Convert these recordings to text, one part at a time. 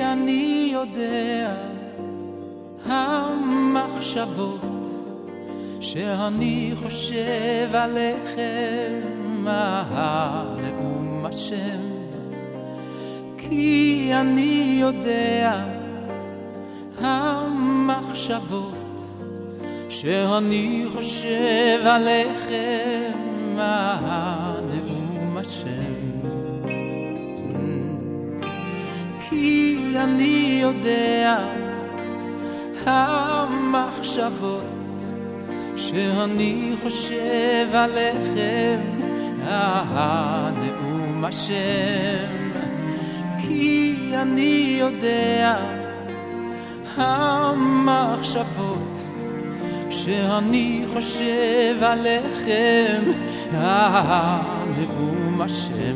אני יודע המחשבות שאני חושב עליכם נאום השם, כי אני יודע המחשבות שאני חושב עליכם נאום השם, כי אני יודע המחשבות שאני חושב עליכם נאום השם, כי אני יודע המחשבות שאני חושב עליכם נאום השם.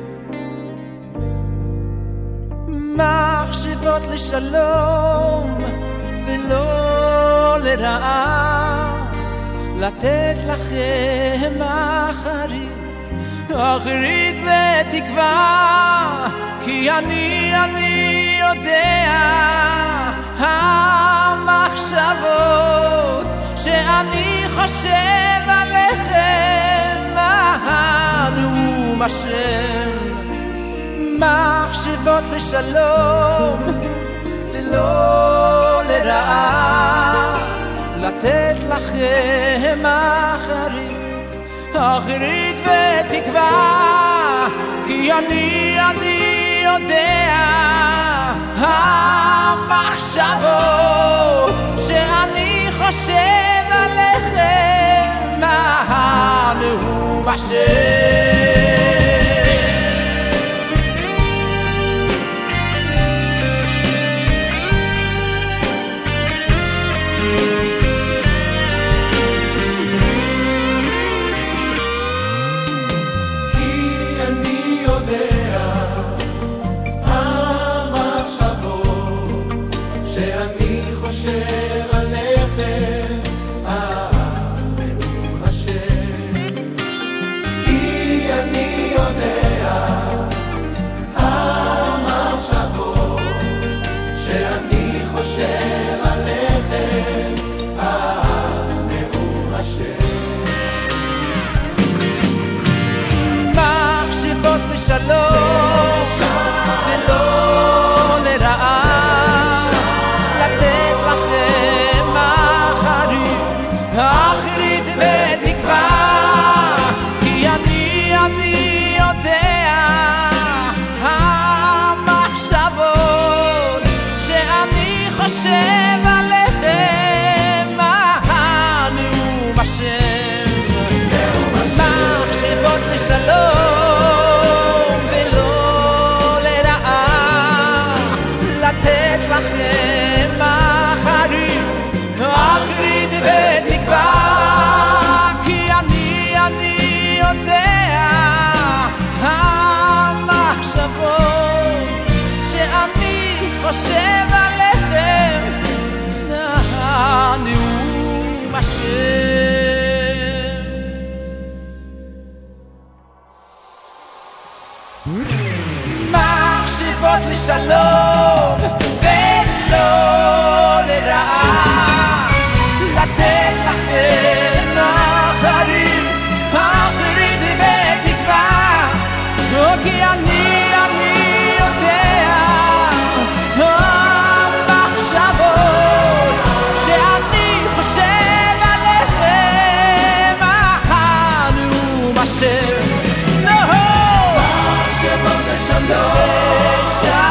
מחשבות לשלום ולא לרעה, לתת לכם אחרית בתקווה, כי אני יודע המחשבות שאני חושב עליכם נאום השם. מחשבות לשלום ולא לרעה, לתת לכם אחרית ותקווה, כי אני יודע המחשבות שאני חושב עליכם נאום השם. חושב עליכם נאום השם, כי אני יודע המחשבות שאני חושב עליכם נאום השם. מחשבות לשלום ולא לרעה, לתת לכם אחרית ותקווה, כי אני יודע המחשבות שאני חושב עליכם נאום השם. מחשבות לשלום ולא לרעה, לתת לכם אחרית ותקווה, כי אני יודע המחשבות שאני חושב עליכם נאום השם. מחשבות לשלום ולא לרעה, לתת לכם אחרית ותקווה, כי אני יודע המחשבות שאני חושב עליכם נאום השם. מחשבות לשלום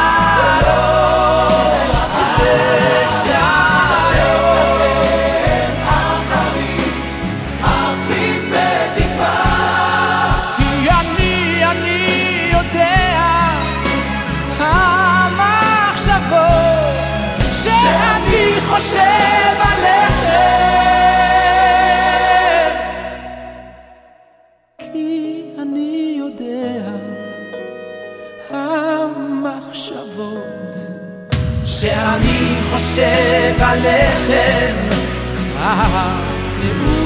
חושב עליכם, כי אני יודע המחשבות שאני חושב עליכם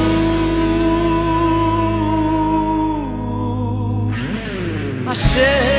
נאום השם.